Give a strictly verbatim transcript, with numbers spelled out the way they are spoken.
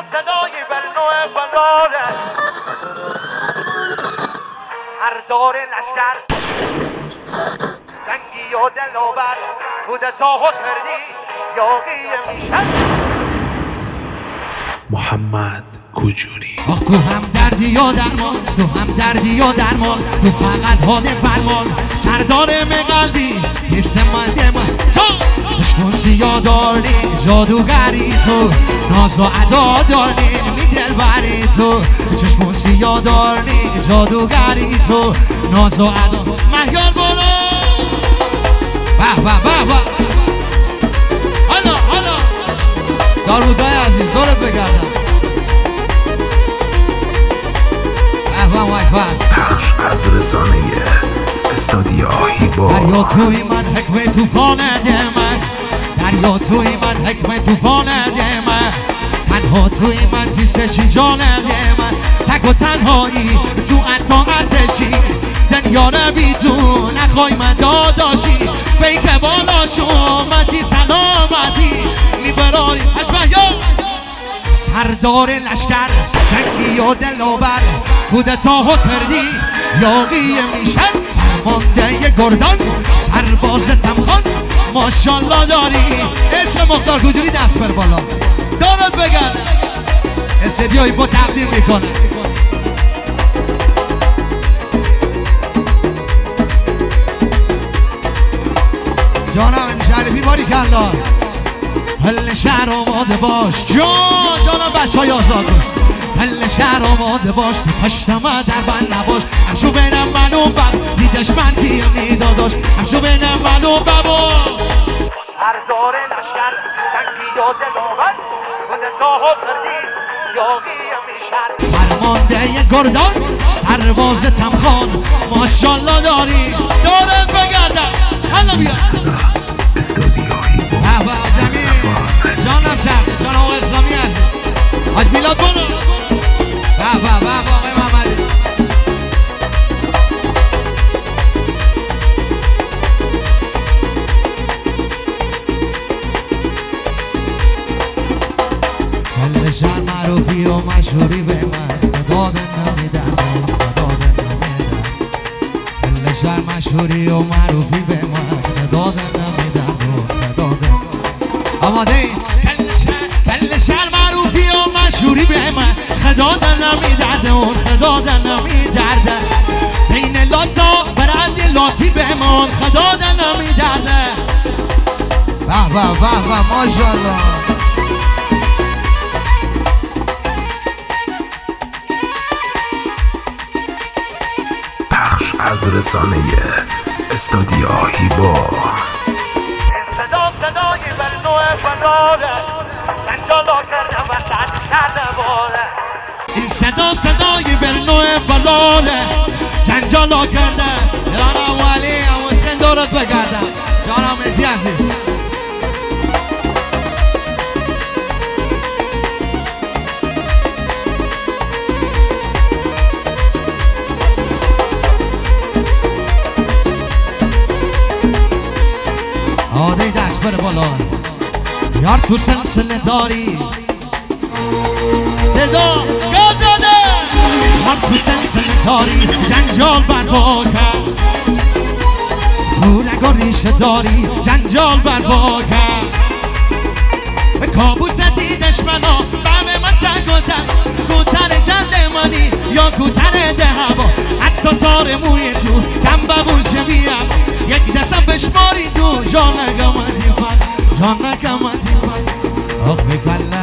صدای برنوع بلاره سردار لشکر جنگی و دلاور کودتا و کردی یاقی میشن محمد کجوری. آخ تو هم دردی و درمان، تو هم دردی و درمان، تو فقط حال فرمان سردار مقلبی حس مزه من عشق سیاه داری جادوگری تو ناز و ادا داری می دلبری تو چشم سیاه داری جادوگری تو ناز و ادا مهیار بالا به به به به حالا حالا دارودای عزیز دورت بگردم پخش از رسانه استودیو هیبا. دریا توی من حکم توفان من، دریا توی من حکم توفان من، تنها توی من تیسشی جان من، تک و تنهایی تو عطا ارتشی دنیا رو بی تو نخوای من داداشی بیک بالا شومتی سلامتی میبراری حکمه یا سردار لشکر جنگی و دلاور کودتا و کردی یاقی میشن فرمانده گردان سرباز تمخان ماشالله داری عشق مختار کجوری دست بر بالا دارت بگن استدیوی با تقدیم میکنه جانم شریفی باری کلا هل شهر آماده باش جان جانم بچه های آزاد هل شهر آماده باش تو پشتم در بند نباش همشو بینم من و بب دیدش من کیم میداداش همشو بینم من و ببا سردار لشکر جنگی و دلاور کودتا و کردی یاقی میشن فرمانده گردان سرباز تمخان ماشالله داری دارت بگردم حالا بیا استودیو هیبا. بابا جمیل جانم چرخ جان آقا اسلامی هست حاج میلاد برو بابا بابا آقای محمدی کل شهر معروفی و مشهوری به من خدا دن نمیدن خدا دن نمیدن کل شهر مشهوری و معروفی به من خدا دن نمیدن خدا دن آماده ای کل شهر کل شهر معروفی و مشهوری به من خدا دن نمیدرده و خدا دن نمیدرده بین لاتا برند لاتی به من خدا دن نمیدرده به به به به ماشالله از رسانه استودیو هیبا. صدا صدای برنوع بلاره جنجالا کردم وسط شهر باره این صدا صدای برنوع بلاره جنجالا کرده یارم ولی حسین دورت بگردم جانم مهدی عزیز آده دست بره بالا یار تو سلسله داری صدا گازاده یار تو سلسله داری جنجال برپا کرد تو رگا ریشه داری جنجال برپا کرد کابوس دیدش منا بهم من تک و تک کوتر جلد منی یا کوتر ده هوا حتی تار موی تو کم ببوش بیم یک دستم بشماری تو جان نگمتی فد جان نگمتی فد آخ بکلا